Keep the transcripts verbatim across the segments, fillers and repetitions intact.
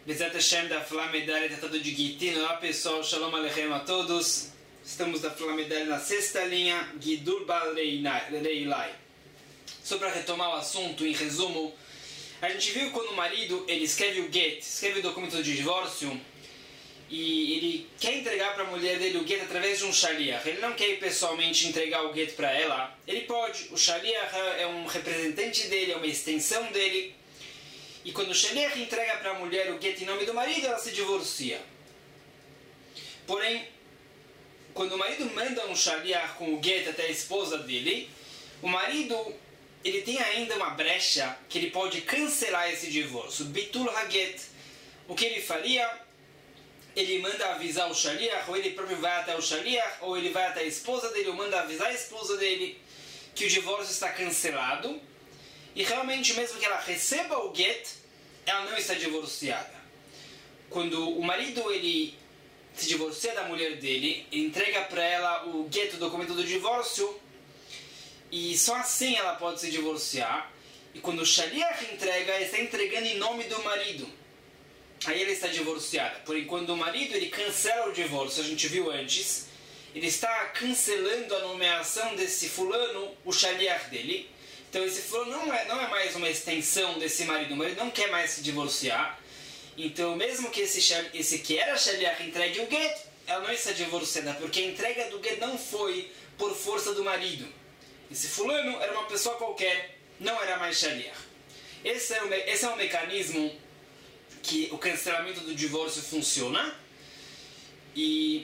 Bezat Hashem da Flamedalha Tratado de Gitin. Olá pessoal, Shalom Aleichem a todos. Estamos da Flamedalha na sexta linha, Gidul Bal Reilai. Só para retomar o assunto, em resumo, a gente viu quando o marido ele escreve o get, escreve o documento de divórcio, e ele quer entregar para a mulher dele o get através de um shaliach. Ele não quer ir pessoalmente entregar o get para ela. Ele pode. O shaliach é um representante dele, é uma extensão dele. E quando o shaliach entrega para a mulher o get em nome do marido, ela se divorcia. Porém, quando o marido manda um shaliach com o get até a esposa dele, o marido ele tem ainda uma brecha que ele pode cancelar esse divórcio. Bitul haget. O que ele faria? Ele manda avisar o shaliach, ou ele próprio vai até o shaliach, ou ele vai até a esposa dele, ou manda avisar a esposa dele que o divórcio está cancelado. E realmente, mesmo que ela receba o get, ela não está divorciada. Quando o marido ele se divorcia da mulher dele, entrega para ela o get, o documento do divórcio, e só assim ela pode se divorciar. E quando o shaliach entrega, ele está entregando em nome do marido. Aí ela está divorciada. Porém, quando o marido ele cancela o divórcio, a gente viu antes, ele está cancelando a nomeação desse fulano, o shaliach dele. Então esse fulano não é, não é mais uma extensão desse marido. O marido não quer mais se divorciar. Então mesmo que esse, esse que era shaliach entregue o get, ela não está divorciada, porque a entrega do get não foi por força do marido. Esse fulano era uma pessoa qualquer, não era mais shaliach. Esse é o, esse é o mecanismo que o cancelamento do divórcio funciona. E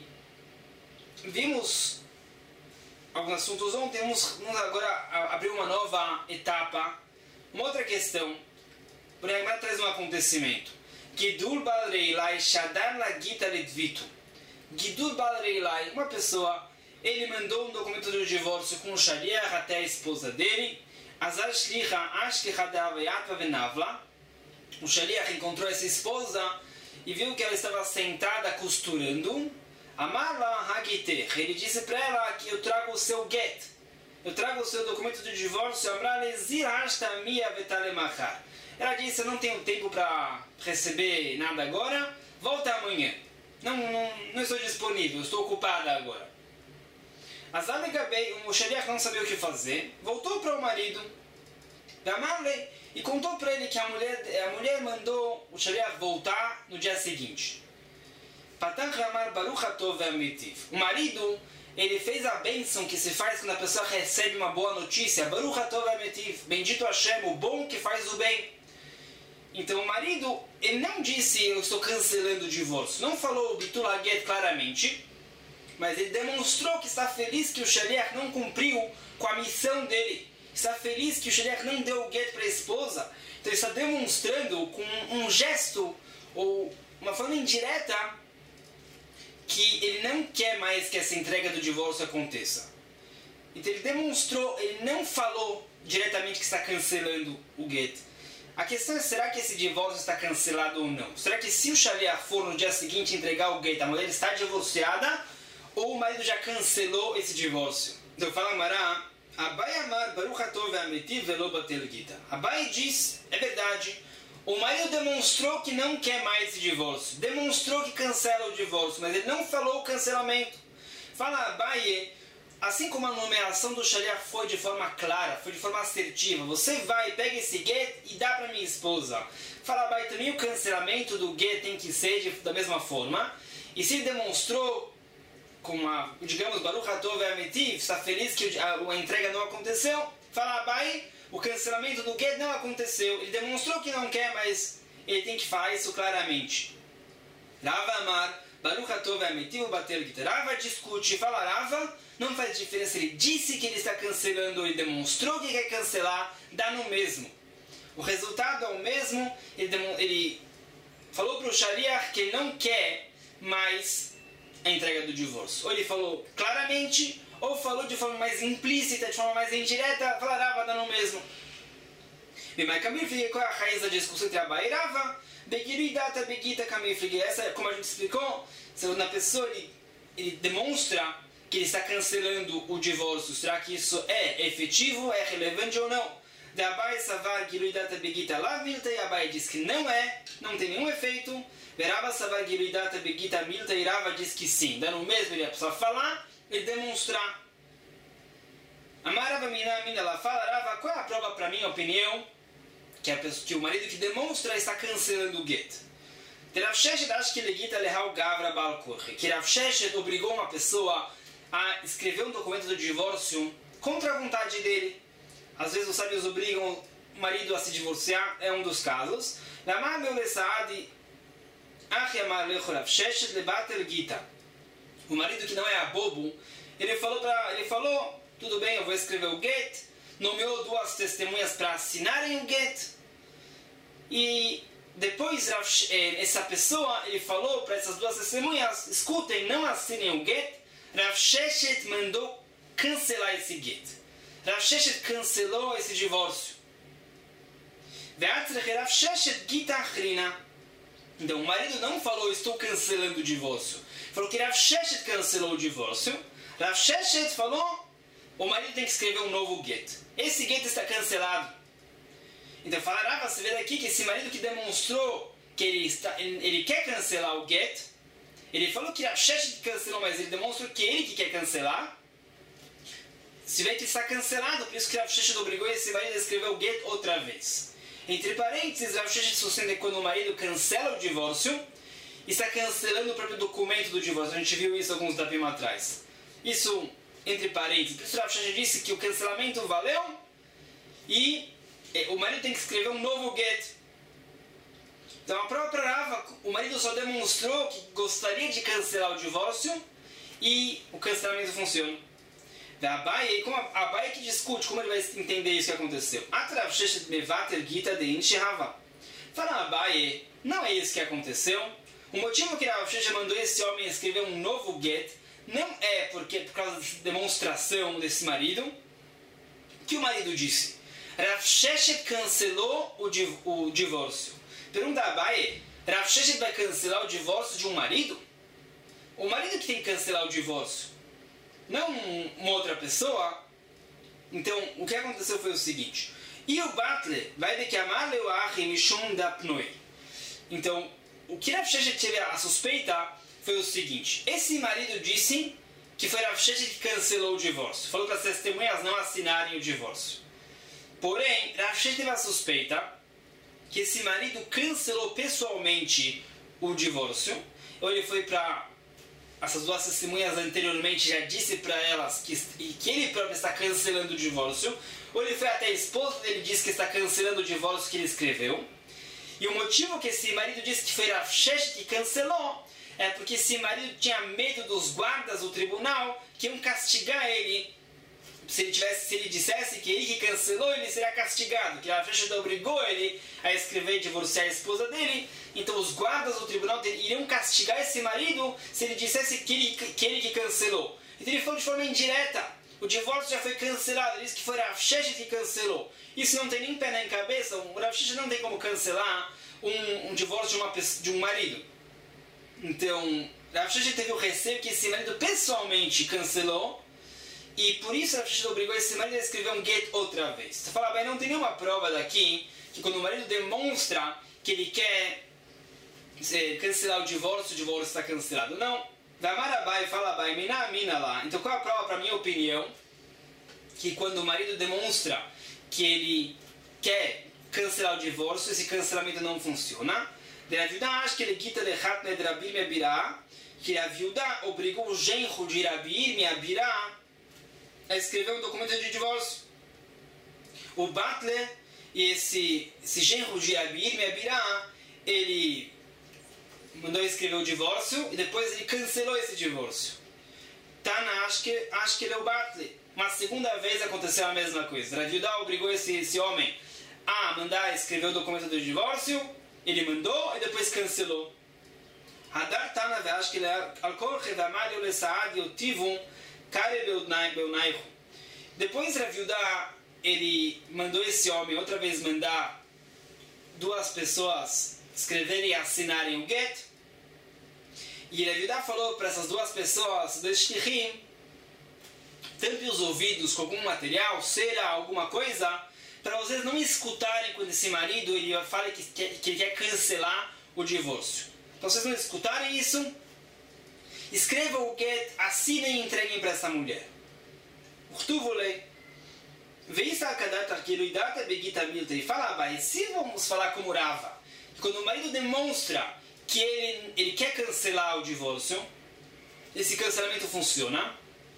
vimos alguns assuntos ontem, vamos, vamos agora abrir uma nova etapa, uma outra questão. Por exemplo, agora traz um acontecimento. Gidul Bal Reilai Shadar Lagita Ledvito. Gidul Bal Reilai, uma pessoa, ele mandou um documento de divórcio com o shaliach até a esposa dele. Azar Shlicha Ashlicha Davayat Venavla. O shaliach encontrou essa esposa e viu que ela estava sentada costurando. Amala Hagite, ele disse para ela que eu trago o seu get, eu trago o seu documento de divórcio. Ela disse, eu não tenho tempo para receber nada agora, volta amanhã, não, não, não estou disponível, estou ocupada agora. O shaliach não sabia o que fazer, voltou para o marido e contou para ele que a mulher, a mulher mandou o shaliach voltar no dia seguinte. O marido, ele fez a bênção que se faz quando a pessoa recebe uma boa notícia. Bendito Hashem, o bom que faz o bem. Então o marido, ele não disse eu estou cancelando o divórcio, não falou o bitul haget claramente, mas ele demonstrou que está feliz que o shaliach não cumpriu com a missão dele, está feliz que o shaliach não deu o get para a esposa. Então ele está demonstrando com um gesto ou uma forma indireta que ele não quer mais que essa entrega do divórcio aconteça. Então ele demonstrou, ele não falou diretamente que está cancelando o get. A questão é, será que esse divórcio está cancelado ou não? Será que se o shaliach for no dia seguinte entregar o get, a mulher está divorciada ou o marido já cancelou esse divórcio? Então fala Mará, Abai Amar Baruch Hatov Ve'ametiv Velo Batel Gita. Abai diz, é verdade, o marido demonstrou que não quer mais esse divórcio, demonstrou que cancela o divórcio, mas ele não falou o cancelamento. Fala Abaye, assim como a nomeação do shaliach foi de forma clara, foi de forma assertiva, você vai, pega esse get e dá para minha esposa. Fala Abaye, também o cancelamento do get tem que ser de, da mesma forma. E se ele demonstrou, com a, digamos, Baruch Hatov Ve'ametiv, está feliz que a, a entrega não aconteceu, fala Abaye, o cancelamento do get não aconteceu. Ele demonstrou que não quer, mas ele tem que falar isso claramente. Rava Amar, Baruch Hatov Ve'ametiv Batel Gita. Rava discute, fala Rava, não faz diferença. Ele disse que ele está cancelando, ele demonstrou que quer cancelar, dá no mesmo. O resultado é o mesmo. Ele, ele falou para o shaliach que ele não quer mais a entrega do divórcio. Ou ele falou claramente, ou falou de forma mais implícita, de forma mais indireta, fala Rava, dá no mesmo. Qual é a raiz da discussão entre Abai e Rava? Essa, como a gente explicou, quando a pessoa ele, ele demonstra que ele está cancelando o divórcio, será que isso é efetivo, é relevante ou não? De Abai Savar Giluidata Begita Lavilta, e Abai diz que não é, não tem nenhum efeito. Verava Savar Giluidata Begita Milta, e Rava diz que sim. Dando o mesmo, ele precisa falar e demonstrar. Amarava Mina Mina, ela fala, Rava, qual é a prova para minha opinião? Que, a pessoa, que o marido que demonstra está cancelando o get. Rav Sheshet acha que legita lehal gavra bal korche. Que Rav Sheshet obrigou uma pessoa a escrever um documento do divórcio contra a vontade dele. Às vezes os sábios obrigam o marido a se divorciar, é um dos casos. O marido que não é abobo, ele falou, pra, ele falou, tudo bem, eu vou escrever o get, nomeou duas testemunhas para assinarem o get, e depois essa pessoa, ele falou para essas duas testemunhas, escutem, não assinem o get. Rav Sheshet mandou cancelar esse get. Rav Sheshet cancelou esse divórcio. Rav Sheshet gita achrina. Então o marido não falou, estou cancelando o divórcio. Falou que Rav Sheshet cancelou o divórcio. Rav Sheshet falou, o marido tem que escrever um novo get. Esse get está cancelado. Então fala, Rava, você vê daqui que esse marido que demonstrou que ele, está, ele, ele quer cancelar o get, ele falou que Rav Sheshet cancelou, mas ele demonstrou que ele que quer cancelar. Se vê que está cancelado, por isso que Rav Sheshet obrigou esse marido a escrever o get outra vez. Entre parênteses, Rav Sheshet sustenta que quando o marido cancela o divórcio, está cancelando o próprio documento do divórcio. A gente viu isso alguns dapim atrás. Isso, entre parênteses, por isso Rav Sheshet disse que o cancelamento valeu e o marido tem que escrever um novo get. Então a própria Rava, o marido só demonstrou que gostaria de cancelar o divórcio e o cancelamento funciona. Da Abai, como a Abai que discute como ele vai entender isso que aconteceu. Atrav Sheshet mevater gita de inshirava. Fala Abai, não é isso que aconteceu. O motivo que Rav Sheshet mandou esse homem escrever um novo get não é porque por causa da demonstração desse marido que o marido disse. Rav Sheshet cancelou o, div o divórcio. Pergunta a Abai, Rav Sheshet vai cancelar o divórcio de um marido? O marido que tem que cancelar o divórcio, não uma outra pessoa. Então, o que aconteceu foi o seguinte. E o Batle vai ver que amale o achi mishum da pnoi. Então, o que Rav Sheshet teve a suspeita foi o seguinte. Esse marido disse que foi Rav Sheshet que cancelou o divórcio. Falou para as testemunhas não assinarem o divórcio. Porém, Rav Sheshet teve a suspeita que esse marido cancelou pessoalmente o divórcio. Ou ele foi para essas duas testemunhas anteriormente, já disse para elas que, que ele próprio está cancelando o divórcio. Ou ele foi até a esposa dele e disse que está cancelando o divórcio que ele escreveu. E o motivo que esse marido disse que foi Rav Sheshet que cancelou é porque esse marido tinha medo dos guardas do tribunal que iam castigar ele. Se ele, tivesse, se ele dissesse que ele que cancelou, ele seria castigado. Que a Sheshet obrigou ele a escrever e divorciar a esposa dele. Então os guardas do tribunal iriam castigar esse marido se ele dissesse que ele que, ele que cancelou. Então ele falou de forma indireta. O divórcio já foi cancelado. Ele disse que foi Rav Sheshet que cancelou. Isso não tem nem pé nem cabeça. O Rav Sheshet não tem como cancelar um, um divórcio de, uma, de um marido. Então, Rav Sheshet teve o receio que esse marido pessoalmente cancelou. E por isso Rav Sheshet obrigou esse marido a escrever um get outra vez. Você fala, bem, não tem nenhuma prova daqui que quando o marido demonstra que ele quer é, cancelar o divórcio, o divórcio está cancelado. Não. Vamarabai fala bai, mina mina lá. Então qual é a prova para minha opinião? Que quando o marido demonstra que ele quer cancelar o divórcio, esse cancelamento não funciona. De Raviuda acha que ele quita lechat nedrabir me abirá, que a viúva obrigou o genro de Rabir me abirá a escrever um documento de divórcio. O Batle e esse, esse genro de Rabir me abirá, ele mandou escrever o divórcio e depois ele cancelou esse divórcio. Tana acha que, acha que ele é o Batle. Uma segunda vez aconteceu a mesma coisa. Raviuda obrigou esse, esse homem a mandar escrever o documento do divórcio, ele mandou e depois cancelou. Hadar Tana acha que ele é alcool redamar e o lesaad e o tivum kare beunaihu. Depois Raviuda ele mandou esse homem outra vez mandar duas pessoas escreverem e assinarem o get. E Raviuda falou para essas duas pessoas, dois shlichim, tampe os ouvidos com algum material, cera, alguma coisa, para vocês não escutarem quando esse marido ele fala que, que ele quer cancelar o divórcio. Para vocês não escutarem isso, escrevam o get, assinem e entreguem para essa mulher. E fala, vai, se vamos falar como Rava, quando o marido demonstra que ele, ele quer cancelar o divórcio, esse cancelamento funciona,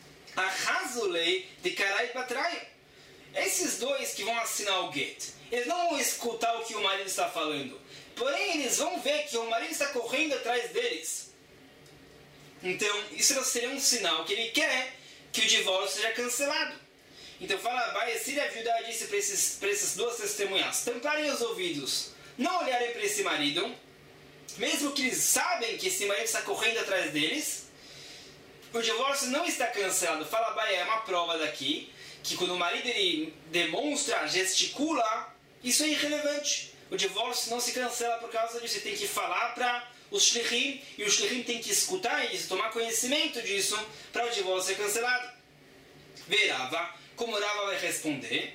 de carai patrai. Esses dois que vão assinar o get, eles não vão escutar o que o marido está falando, porém eles vão ver que o marido está correndo atrás deles. Então isso seria um sinal que ele quer que o divórcio seja cancelado. Então fala, vai, se a viúva disse para esses, para essas duas testemunhas tamparem os ouvidos, não olharem para esse marido, mesmo que eles sabem que esse marido está correndo atrás deles, o divórcio não está cancelado. Fala, vai, é uma prova daqui, que quando o marido ele demonstra, gesticula, isso é irrelevante. O divórcio não se cancela por causa disso. Você tem que falar para os shlichim, e os shlichim tem que escutar isso, tomar conhecimento disso, para o divórcio ser cancelado. Verava, como Rava vai responder,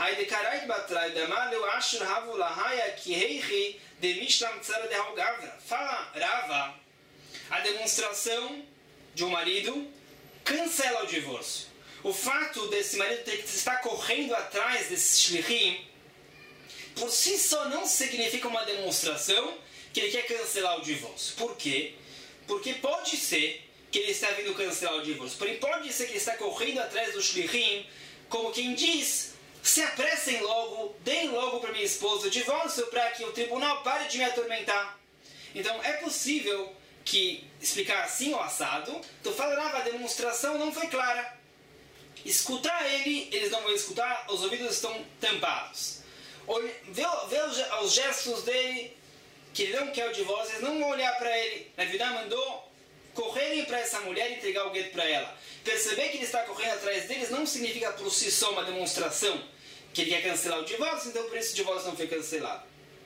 fala Rava, a demonstração de um marido cancela o divórcio. O fato desse marido ter que estar correndo atrás desses shlichim, por si só não significa uma demonstração que ele quer cancelar o divórcio. Por quê? Porque pode ser que ele está vindo cancelar o divórcio, porém pode ser que ele está correndo atrás do shlichim, como quem diz, se apressem logo, deem logo para minha esposa o divórcio para que o tribunal pare de me atormentar. Então é possível que explicar assim o assado, então falava, a demonstração não foi clara. Escutar ele, eles não vão escutar, os ouvidos estão tampados. Vê, vê os gestos dele, que ele não quer o divórcio, eles não vão olhar para ele. A vida mandou correrem para essa mulher e entregar o gueto para ela. Perceber que ele está correndo atrás deles não significa por si só uma demonstração que ele quer cancelar o divórcio, então por isso o divórcio não foi cancelado.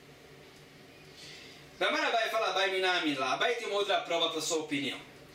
Gamar Abai fala, Abai Minamin lá. Abai tem uma outra prova para sua opinião.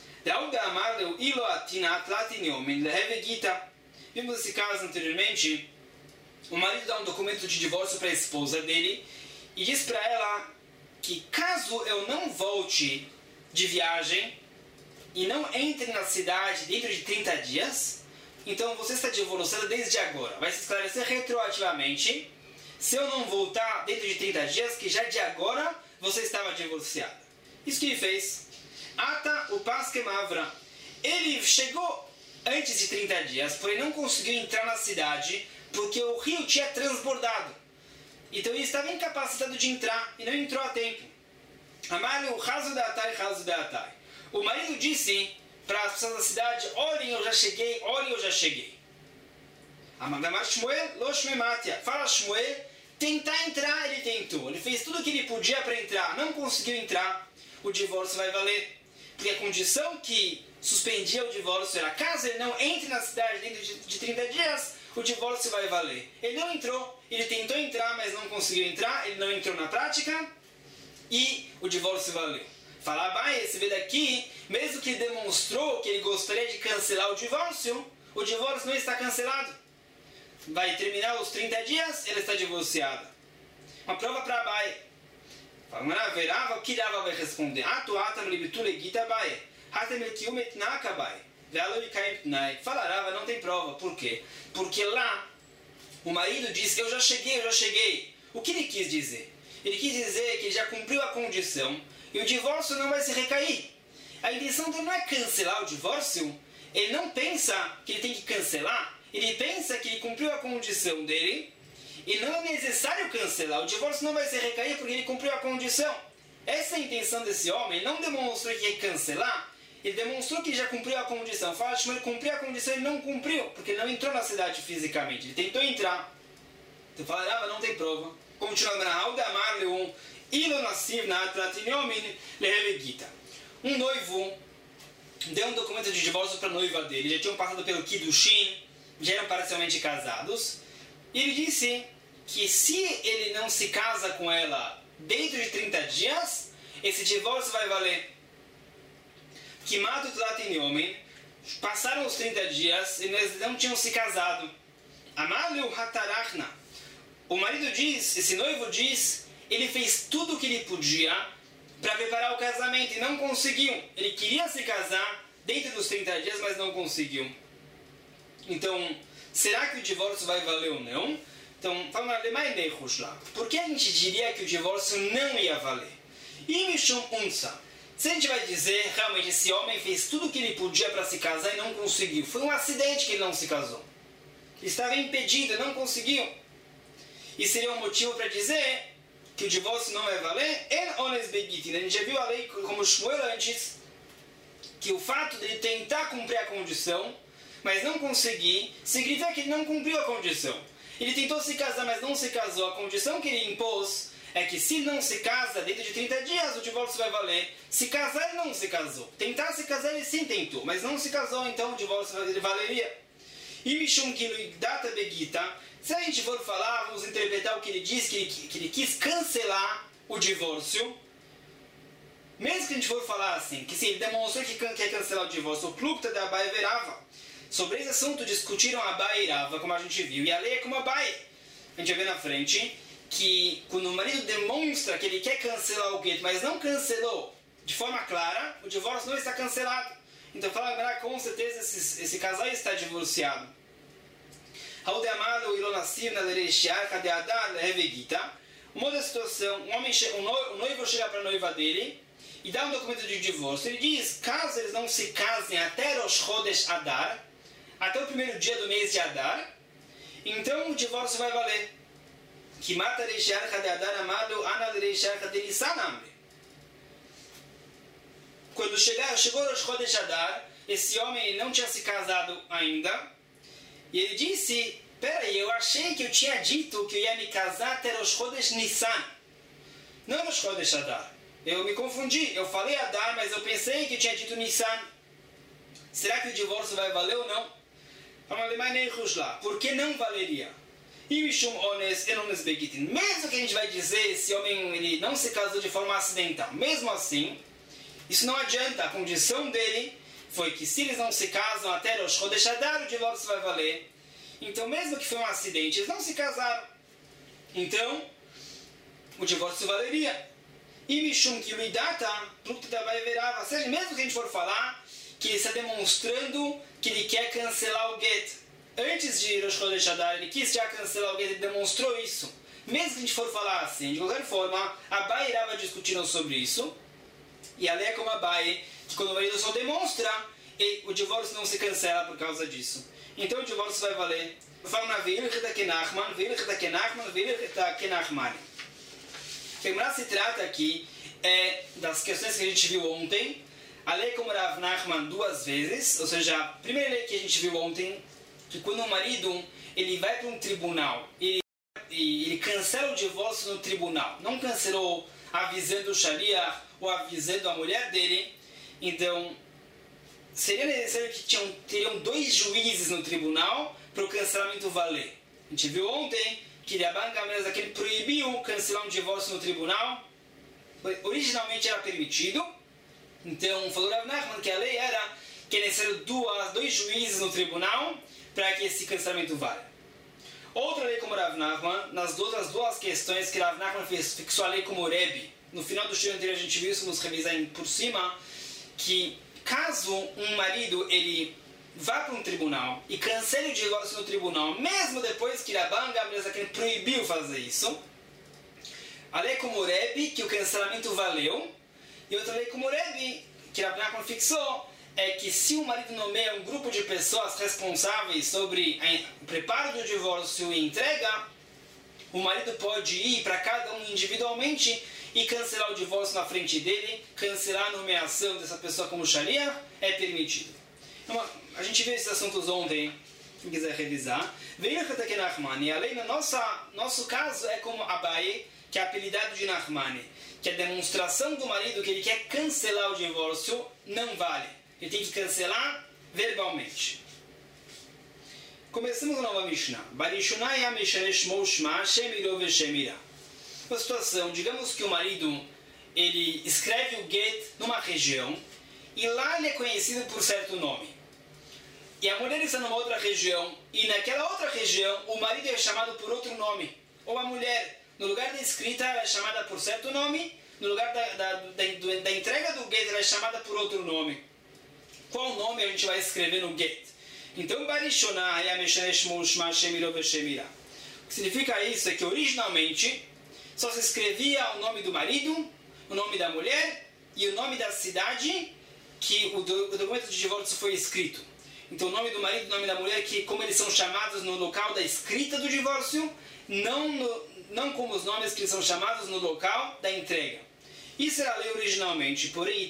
Vimos esse caso anteriormente. O marido dá um documento de divórcio para a esposa dele e diz para ela que caso eu não volte de viagem e não entre na cidade dentro de trinta dias, então você está divorciada desde agora. Vai se esclarecer retroativamente se eu não voltar dentro de trinta dias, que já de agora você estava divorciada. Isso que ele fez. Ata o Paskemavra. Ele chegou antes de trinta dias, porém não conseguiu entrar na cidade porque o rio tinha transbordado. Então ele estava incapacitado de entrar e não entrou a tempo. Amalio, raso da atai, raso da atai. O marido disse para as pessoas da cidade, olhem, eu já cheguei, olhem, eu já cheguei. Amagamar Shmuel, lo Shmematia. Fala Shmuel, tentar entrar, ele tentou. Ele fez tudo o que ele podia para entrar, não conseguiu entrar, o divórcio vai valer. Porque a condição que suspendia o divórcio era, caso ele não entre na cidade dentro de, de trinta dias, o divórcio vai valer. Ele não entrou, ele tentou entrar, mas não conseguiu entrar, ele não entrou na prática, e o divórcio valeu. Fala, vai, esse vê daqui, mesmo que ele demonstrou que ele gostaria de cancelar o divórcio, o divórcio não está cancelado. Vai terminar os trinta dias, ela está divorciada. Uma prova para Abai. Fala, verava, o que Rava vai responder? Atu atam libitule gita Abai. Hatem elkium etnak Abai. Vealo likaim tnai. Fala, Rava, não tem prova. Por quê? Porque lá, o marido disse, eu já cheguei, eu já cheguei. O que ele quis dizer? Ele quis dizer que ele já cumpriu a condição e o divórcio não vai se recair. A intenção dele não é cancelar o divórcio. Ele não pensa que ele tem que cancelar. Ele pensa que ele cumpriu a condição dele e não é necessário cancelar. O divórcio não vai se recair porque ele cumpriu a condição. Essa é a intenção desse homem. Ele não demonstrou que ia cancelar. Ele demonstrou que já cumpriu a condição. Fala, mas ele cumpriu a condição e não cumpriu, porque ele não entrou na cidade fisicamente. Ele tentou entrar. Então fala, ah, mas não tem prova. Continuando na Alda Amar Leon, Ilo Nassiv na Atlatiniomin Lehevegita. Um noivo deu um documento de divórcio para a noiva dele. Já tinham passado pelo Kiddushin, já eram parcialmente casados. E ele disse que se ele não se casa com ela dentro de trinta dias, esse divórcio vai valer. Kimatu Tlatiniomin, passaram os trinta dias e eles não tinham se casado. Amaliu Hatarachna. o marido diz, esse noivo diz, ele fez tudo o que ele podia para preparar o casamento e não conseguiu. Ele queria se casar dentro dos trinta dias, mas não conseguiu. Então, será que o divórcio vai valer ou não? Então, por que a gente diria que o divórcio não ia valer? E Mishum Unsa, se a gente vai dizer, realmente, esse homem fez tudo o que ele podia para se casar e não conseguiu. Foi um acidente que ele não se casou. Ele estava impedido, não conseguiu. E seria um motivo para dizer que o divórcio não vai valer? A gente já viu a lei como Shmuel antes, que o fato de ele tentar cumprir a condição, mas não conseguir, significa que ele não cumpriu a condição. Ele tentou se casar, mas não se casou. A condição que ele impôs é que se não se casa dentro de trinta dias, o divórcio vai valer. Se casar, ele não se casou. Tentar se casar, ele sim tentou, mas não se casou, então o divórcio ele valeria. E Mishum Kilu Data Begita, se a gente for falar, vamos interpretar o que ele diz, que ele, que ele quis cancelar o divórcio. Mesmo que a gente for falar assim, que se ele demonstrou que quer cancelar o divórcio, o Plukta da Abai Verava. Sobre esse assunto discutiram Abai e Rava, como a gente viu. E a lei é como Abai. A gente vai ver na frente que quando o marido demonstra que ele quer cancelar o gueto, mas não cancelou de forma clara, o divórcio não está cancelado. Então fala, com certeza esse, esse casal está divorciado. Uma outra situação, um homem chega, um noivo chega para a noiva dele e dá um documento de divórcio. Ele diz, caso eles não se casem até Rosh Chodesh Adar, até o primeiro dia do mês de Adar, então o divórcio vai valer. Que mata Reisharka de Adar amado, Ana Reisharka de Nissan. Quando chegar, chegou Rosh Chodesh Adar, esse homem não tinha se casado ainda, e ele disse, peraí, eu achei que eu tinha dito que eu ia me casar até Rosh Chodesh Nissan, não Rosh Chodesh Adar. Eu me confundi, eu falei Adar, mas eu pensei que eu tinha dito Nissan. Será que o divórcio vai valer ou não? Por que não valeria? Mesmo que a gente vai dizer, esse homem ele não se casou de forma acidental, mesmo assim, isso não adianta. A condição dele foi que se eles não se casam até Rosh Chodesh Adar, o divórcio vai valer. Então, mesmo que foi um acidente, eles não se casaram. Então, o divórcio valeria. E Mishum Kiluidata, Plukta vai verava. Ou seja, mesmo que a gente for falar que ele está demonstrando que ele quer cancelar o get. Antes de Rosh Chodesh Adar, ele quis já cancelar o get, ele demonstrou isso. Mesmo que a gente for falar assim, de qualquer forma, Abai e Rava discutiram sobre isso. E a lei é como Abai, que quando o marido só demonstra, o divórcio não se cancela por causa disso. Então o divórcio vai valer. Eu falo na Veilcheta Kenachman, Veilcheta Kenachman, Veilcheta Kenachman. O que se trata aqui é das questões que a gente viu ontem. A lei como Rav Nachman duas vezes, ou seja, a primeira lei que a gente viu ontem, que quando o marido ele vai para um tribunal e ele, ele cancela o divórcio no tribunal, não cancelou avisando o Sharia ou avisando a mulher dele, então seria necessário que tinham, teriam dois juízes no tribunal para o cancelamento valer. A gente viu ontem que Rabban Gamliel ele proibiu cancelar um divórcio no tribunal. Originalmente era permitido. Então falou Rav Nachman que a lei era que é necessário duas, dois juízes no tribunal para que esse cancelamento valha. Outra lei como Rav Nachman, nas outras duas questões que Rav Nachman fez, fixou a lei como Rebbe. No final do estudo anterior a gente viu isso, vamos revisar por cima, que caso um marido ele vá para um tribunal e cancele o divórcio no tribunal, mesmo depois que Rabban Gamliel proibiu fazer isso, a lei como Rebbe, que o cancelamento valeu, e outra lei como Rebbe, que Rabban Gamliel fixou, é que se o marido nomeia um grupo de pessoas responsáveis sobre o preparo do divórcio e entrega, o marido pode ir para cada um individualmente e cancelar o divórcio na frente dele, cancelar a nomeação dessa pessoa como Sharia, é permitido. Então, a gente viu esses assuntos ontem, quem quiser revisar. Veio a Nachmani, a lei no nosso, nosso caso é como Abai, que é apelidado de Nachmani, que a demonstração do marido que ele quer cancelar o divórcio não vale. Ele tem que cancelar verbalmente. Começamos a nova Mishnah. Uma situação, digamos que o marido ele escreve o get numa região e lá ele é conhecido por certo nome. E a mulher está numa outra região e naquela outra região o marido é chamado por outro nome. Ou a mulher, no lugar da escrita, ela é chamada por certo nome, no lugar da, da, da, da entrega do get, ela é chamada por outro nome. Qual nome a gente vai escrever no get? Então, Barishonah, o que significa isso é que originalmente só se escrevia o nome do marido, o nome da mulher e o nome da cidade que o, do, o documento de divórcio foi escrito. Então o nome do marido e o nome da mulher, que como eles são chamados no local da escrita do divórcio, não, no, não como os nomes que são chamados no local da entrega. Isso era a lei originalmente, porém,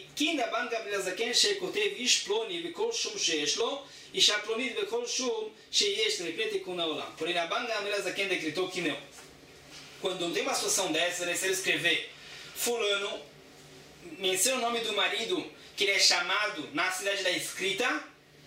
porém a Ban Gamliel Zaken decretou que não. Quando tem uma situação dessa, é necessário escrever fulano, menciona o nome do marido, que ele é chamado na cidade da escrita,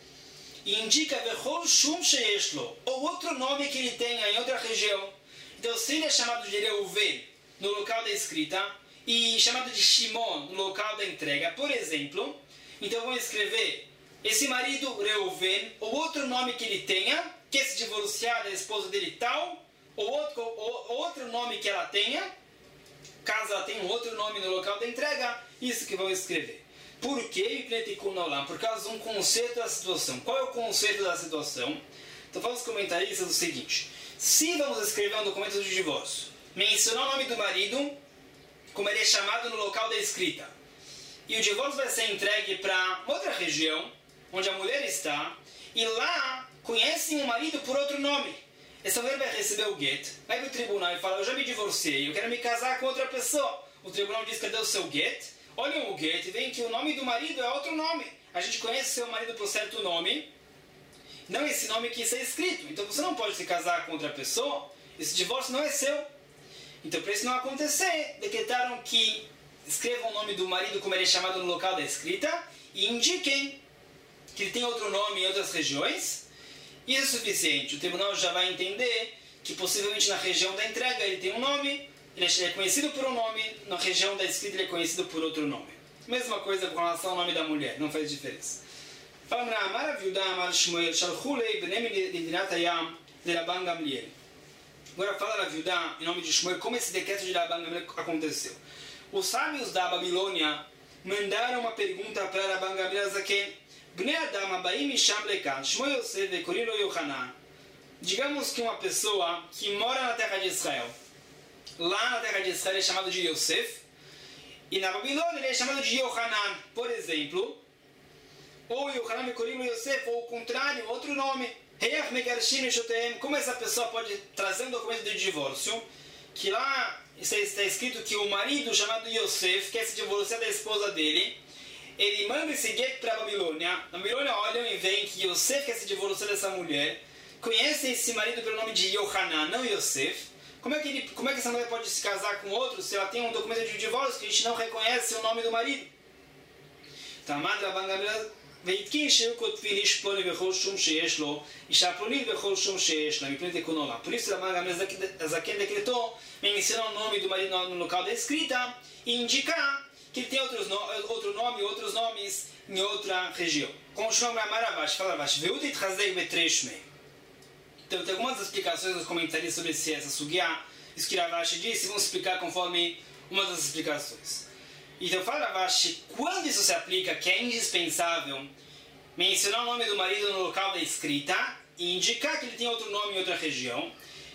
e indica Vechol Shum Sheeshlo, ou outro nome que ele tenha em outra região. Então, se ele é chamado de Reuven no local da escrita, e chamado de Shimon no local da entrega, por exemplo, então vamos escrever esse marido Reuven, ou outro nome que ele tenha, quer se divorciar da esposa dele tal, ou outro, ou outro nome que ela tenha, caso ela tenha um outro nome no local da entrega, isso que vamos escrever. Por quê? Por causa de um conceito da situação. Qual é o conceito da situação? Então, fala os comentaristas o seguinte: se vamos escrever um documento de divórcio, mencionar o nome do marido, como ele é chamado no local da escrita, e o divórcio vai ser entregue para outra região, onde a mulher está, e lá conhecem o marido por outro nome. Essa mulher vai receber o get, vai para o tribunal e fala: eu já me divorciei, eu quero me casar com outra pessoa. O tribunal diz: cadê o seu get? Olham o get e veem que o nome do marido é outro nome. A gente conhece seu marido por certo nome, não esse nome que está escrito. Então você não pode se casar com outra pessoa, esse divórcio não é seu. Então, para isso não acontecer, decretaram que escrevam o nome do marido como ele é chamado no local da escrita e indiquem que ele tem outro nome em outras regiões. Isso é suficiente. O tribunal já vai entender que possivelmente na região da entrega ele tem um nome, ele é conhecido por um nome, na região da escrita ele é conhecido por outro nome. Mesma coisa com relação ao nome da mulher, não faz diferença. Fala, Amar Aviudá, Amar Shmuel, Shalchulei, Benem Lidinat Hayam, de Rabban Gamliel. Agora fala Aviudá, em nome de Shmuel, como esse decreto de Rabban Gamliel aconteceu. Os sábios da Babilônia mandaram uma pergunta para Rabban Gamliel Zaken: Bnei Adam Abaim Misham Lekan, Shmuel Yosef Vekorilo Yohanan. Digamos que uma pessoa que mora na terra de Israel, lá na terra de Israel ele é chamado de Yosef, e na Babilônia ele é chamado de Yohanan, por exemplo, ou Yohanan Vekorilo Yosef, ou o contrário, outro nome. Como essa pessoa pode trazer um documento de divórcio que lá está escrito que o marido chamado Yosef quer se divorciar da esposa dele, ele manda esse get para a Babilônia. Na Babilônia olham e veem que Yosef quer se divorciar dessa mulher, conhecem esse marido pelo nome de Yohanan, não Yosef. Como é, que ele, como é que essa mulher pode se casar com outro se ela tem um documento de divórcio que a gente não reconhece o nome do marido? Então a madre Rabban Gamliel והתקין שהיו כותבים איש פלוני בכל שום שיש לו, אישה פלונית בכל שום שיש לה, מפני תיקון עולם. Por isso, Rabban Gamliel Zaken decretou mencionar o nome do marido no local da escrita e indicar que ele tem outros no, outro nome, outros nomes em outra região. Continua a Maravash, fala Ravash, Veut itchazek betreshmei. Então, tem algumas explicações nos comentários sobre esse, essa sugiá, isso que Ravash disse, vamos explicar conforme uma das explicações. Então, fala Ravash, quando isso se aplica, que é indispensável mencionar o nome do marido no local da escrita e indicar que ele tem outro nome em outra região.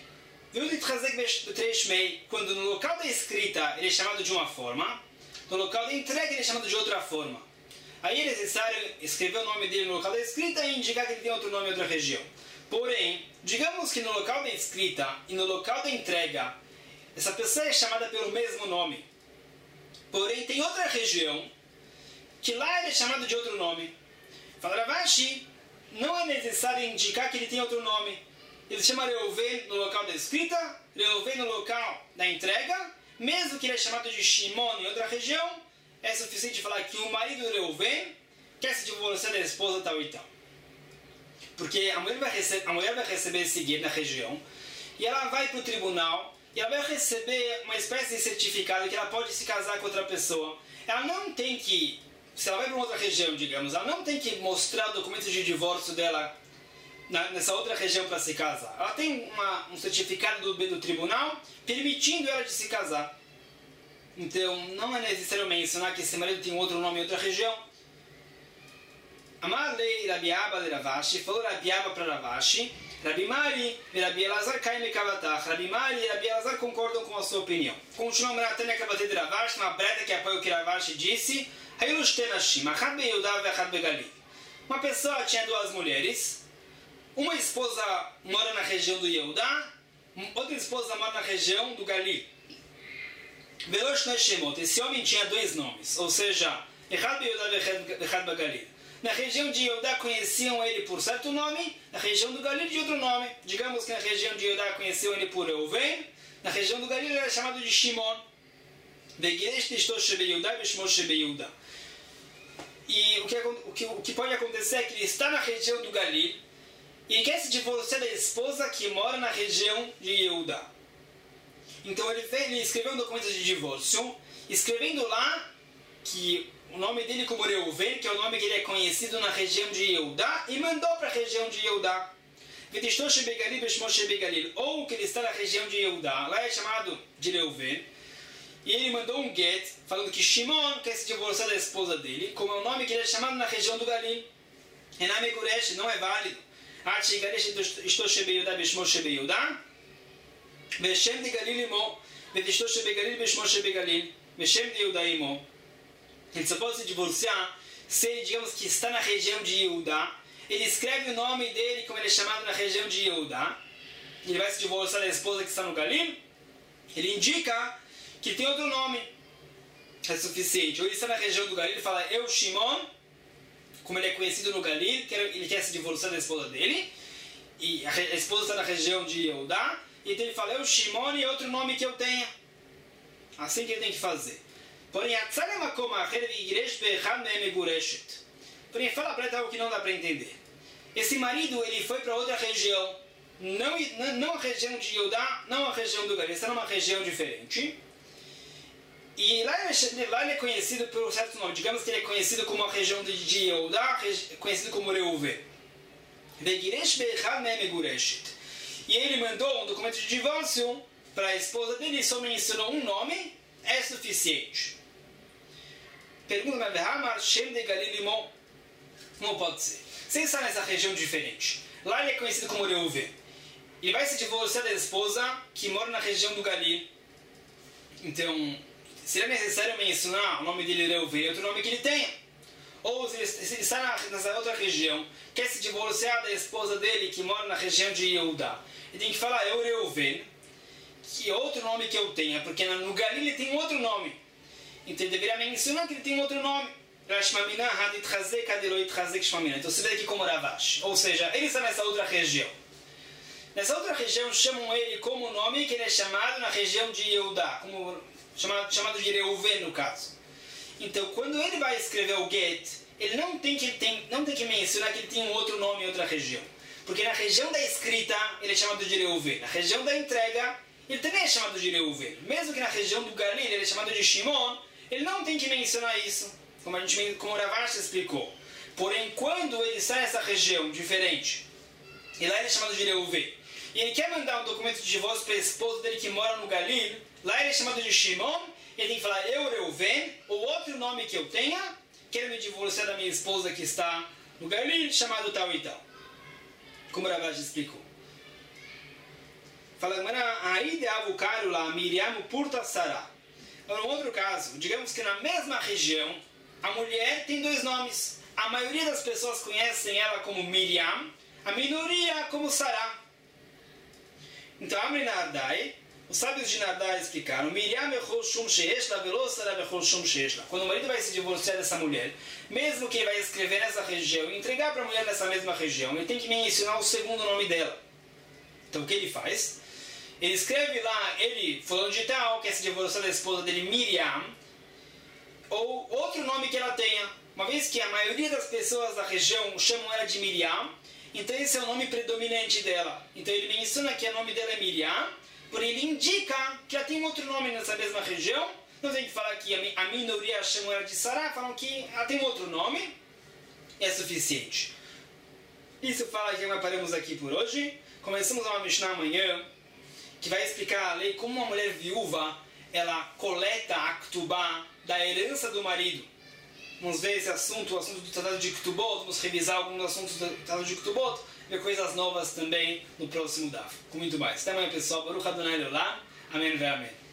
Quando no local da escrita ele é chamado de uma forma, no local da entrega ele é chamado de outra forma. Aí é necessário escrever o nome dele no local da escrita e indicar que ele tem outro nome em outra região. Porém, digamos que no local da escrita e no local da entrega, essa pessoa é chamada pelo mesmo nome. Porém, tem outra região que lá ele é chamado de outro nome. Fala Ravashi, não é necessário indicar que ele tem outro nome. Ele se chama Reuven no local da escrita, Reuven no local da entrega, mesmo que ele é chamado de Shimon em outra região, é suficiente falar que o marido Reuven quer se divorciar da esposa tal e tal. Porque a mulher vai receber, a mulher vai receber esse guia na região, e ela vai para o tribunal, e ela vai receber uma espécie de certificado que ela pode se casar com outra pessoa. Ela não tem que, se ela vai para uma outra região, digamos, ela não tem que mostrar o documento de divórcio dela na, nessa outra região para se casar. Ela tem uma, um certificado do, do tribunal permitindo ela de se casar. Então, não é necessário mencionar que esse marido tem outro nome em outra região. Amar lei Rabi Abba de Ravashi, falou Rabi Abba para Ravashi, Rabi Mari e Rabi Elazar caem me kavatach. Rabi Mari e Rabi Elazar concordam com a sua opinião. Continuamos na Tânia Kavatei de Ravashi, uma breta que apoia o que Ravashi disse. Uma pessoa tinha duas mulheres. Uma esposa mora na região do Yehudá, outra esposa mora na região do Galil. Esse homem tinha dois nomes, ou seja, na região de Yehudá conheciam ele por certo nome, na região do Galil de outro nome. Digamos que na região de Yehudá conheciam ele por Reuven, na região do Galil ele era chamado de Shimon. E o que, o, que, o que pode acontecer é que ele está na região do Galil e quer se divorciar da esposa que mora na região de Yehudá. Então ele, fez, ele escreveu um documento de divórcio, escrevendo lá que o nome dele como Reuven, que é o nome que ele é conhecido na região de Yehudá, e mandou para a região de Yehudá. Ou que ele está na região de Yehudá, lá é chamado de Reuven, e ele mandou um get falando que Shimon quer se divorciar da esposa dele, como é o nome que ele é chamado na região do Galil. Ename Guresh não é válido. Achi Garesh estou Shebeyudá Beshmo Shebeyudá. Beshem de Galil imo, Vedishto Shebegalil Beshmo Shebegalil, Beshem de Yehudá imo. Ele só pode se divorciar se ele, digamos que está na região de Yehudá. Ele escreve o nome dele como ele é chamado na região de Yehudá. Ele vai se divorciar da esposa que está no Galil. Ele indica que tem outro nome. É suficiente. Ou ele está na região do Galil, ele fala eu, Shimon, como ele é conhecido no Galil, ele quer se divorciar da esposa dele. E a esposa está na região de Yehudá. Então ele fala, eu, Shimon, e outro nome que eu tenha. Assim que ele tem que fazer. Porém, Porém, fala para ele algo que não dá para entender. Esse marido, ele foi para outra região. Não, não a região de Yehudá, não a região do Galil. Está numa região diferente. E lá, lá ele é conhecido por um certo nome. Digamos que ele é conhecido como a região de Yehudá, conhecido como Reuven. E ele mandou um documento de divórcio para a esposa dele e só mencionou um nome, é suficiente. Pergunta na Behamar, Shem de Galilimon. Como pode ser? Se ele está nessa região diferente, lá ele é conhecido como Reuven. Ele vai se divorciar da esposa que mora na região do Galil. Então, seria necessário mencionar o nome dele Reuven e outro nome que ele tenha. Ou se ele, se ele está na, nessa outra região, quer se divorciar da esposa dele que mora na região de Yehudá. Ele tem que falar, eu Reuven, que outro nome que eu tenha, porque no Galil ele tem outro nome. Então ele deveria mencionar que ele tem outro nome. Então você vê aqui como Ravashi. Ou seja, ele está nessa outra região. Nessa outra região chamam ele como nome que ele é chamado na região de Yehudá, como, chamado, chamado de Reuven no caso. Então quando ele vai escrever o get, ele não tem, que, tem, não tem que mencionar que ele tem um outro nome em outra região. Porque na região da escrita ele é chamado de Reuven. Na região da entrega ele também é chamado de Reuven. Mesmo que na região do Galil ele é chamado de Shimon, ele não tem que mencionar isso, como, a gente, como o Ravashi explicou. Porém, quando ele está nessa região diferente, e lá ele é chamado de Reuven, e ele quer mandar um documento de divórcio para a esposa dele que mora no Galil, lá ele é chamado de Shimon, ele tem que falar eu, Reuven, ou outro nome que eu tenha, quero me divorciar da minha esposa que está no Galil, chamado tal e tal. Como o Ravashi explicou. Fala, aí de Avucaru lá, Miriam Purta Sará. Em outro caso, digamos que na mesma região, a mulher tem dois nomes. A maioria das pessoas conhecem ela como Miriam, a minoria como Sará. Então, Amri Nardai, os sábios de Nardai explicaram, Miriam echol shum sheeshla velo Sará echol shum sheeshla. Quando o marido vai se divorciar dessa mulher, mesmo que ele vai escrever nessa região e entregar para a mulher nessa mesma região, ele tem que mencionar o segundo nome dela. Então, o que ele faz? Ele escreve lá, ele, fulano de tal, quer se divorciar da esposa dele, Miriam, ou outro nome que ela tenha. Uma vez que a maioria das pessoas da região chamam ela de Miriam, então esse é o nome predominante dela. Então ele menciona que o nome dela é Miriam, porém ele indica que ela tem outro nome nessa mesma região. Não tem que falar que a minoria chamam ela de Sará, falam que ela tem outro nome, é suficiente. Isso fala que nós paramos aqui por hoje. Começamos uma Mishnah amanhã, que vai explicar a lei como uma mulher viúva, ela coleta a Ktubá da herança do marido. Vamos ver esse assunto, o assunto do Tratado de Ktubot, vamos revisar alguns assuntos do Tratado de Ktubot, ver coisas novas também no próximo D A F. Com muito mais. Até amanhã, pessoal. Baruch Adonai Leolam. Amém ve amém.